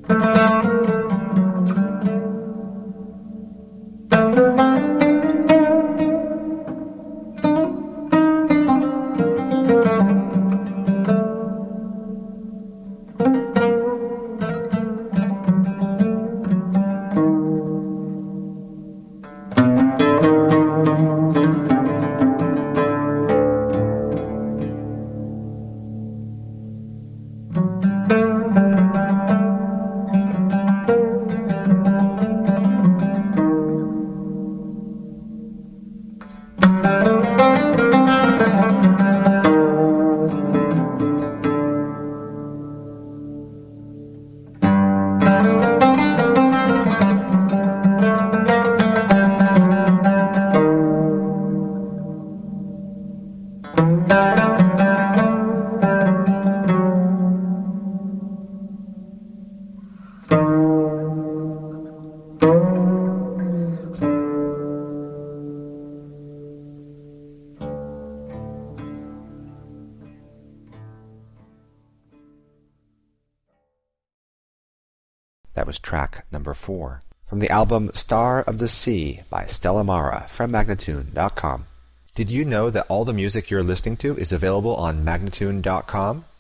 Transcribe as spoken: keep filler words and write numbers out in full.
That was track number four from the album Star of the Sea by Stella Mara from Magnatune dot com. Did you know that all the music you're listening to is available on Magnatune dot com?